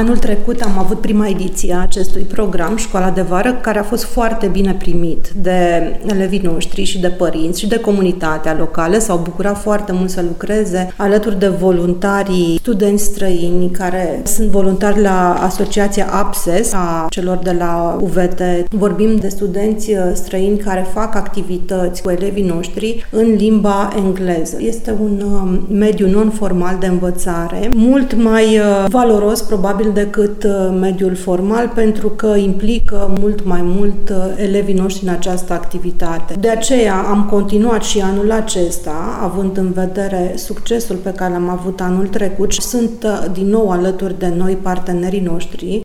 Anul trecut am avut prima ediție a acestui program, Școala de Vară, care a fost foarte bine primit de elevii noștri și de părinți și de comunitatea locală. S-au bucurat foarte mult să lucreze alături de voluntarii studenți străini care sunt voluntari la Asociația APSES, a celor de la UVT. Vorbim de studenți străini care fac activități cu elevii noștri în limba engleză. Este un mediu non-formal de învățare, mult mai valoros probabil decât mediul formal, pentru că implică mult mai mult elevii noștri în această activitate. De aceea am continuat și anul acesta, având în vedere succesul pe care l-am avut anul trecut. Sunt din nou alături de noi partenerii noștri